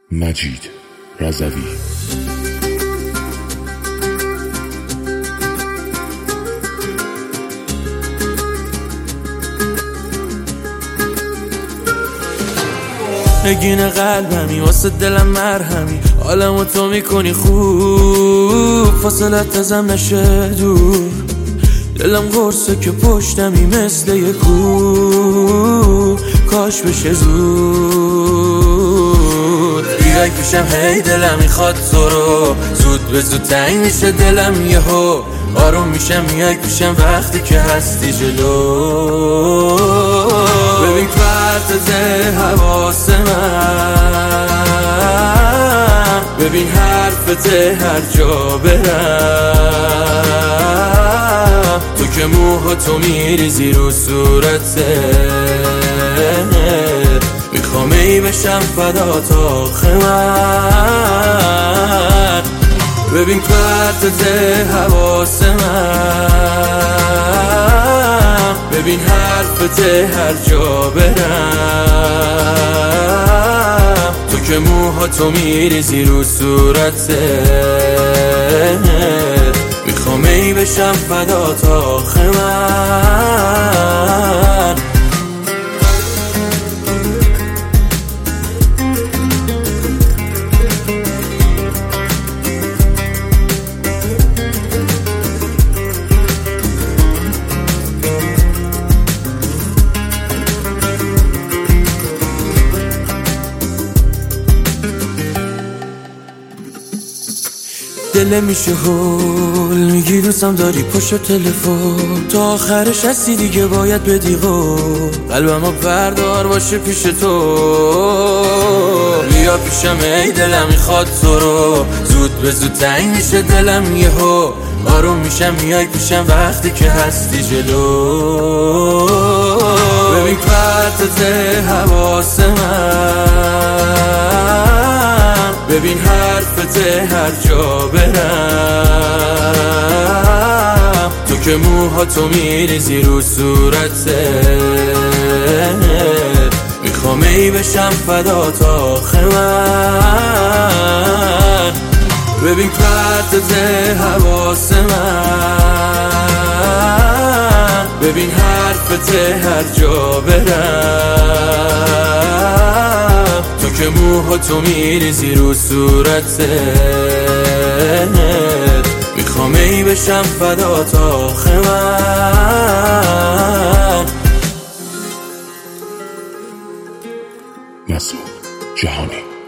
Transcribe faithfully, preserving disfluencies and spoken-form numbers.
مجید رضوی. نگین قلبمی واسه دلم مرهمی، حالمو تو میکنی خوب، فاصلت ازم نشه دور، دلم قرصه که پشتمی مثل یه کوه، کاش بشه زود بیای پیشم، هی دلم میخواد تو رو، زود به زود تنگ میشه دلم یهو، آروم میشم میای پیشم وقتی که هستی جلو. ببین پرتت حواس من، ببین حرفت هر جا برم، تو که موها تو میریزی رو صورته، میخوام ای بشم فدات آخه من. ببین پرتت حواس من، ببین حرفت هر جا برم، تو که موها تو میریزی رو صورته، میخوام ای بشم فدات آخه من. دل میشه هول، میگی دوستم داری پشت تلفن، تا آخرش هستی دیگه باید بدی قول، قلبمو بردار باشه پیش تو، بیا پیشم ای دلم میخواد تو رو، زود به زود تنگ میشه دلم یهو، آروم میشم میای پیشم وقتی که هستی جلو. ببین پرتت حواس من، ببین حرفت هر جا برم، تو که موها تو میریزی رو صورته، میخوام ای بشم فدات آخه من. ببین پرتت حواس من، ببین حرفت هر جا برم، تو که موها تو میریزی رو صورته، میخوام ای بشم فدات آخه من. مسعود جهانی.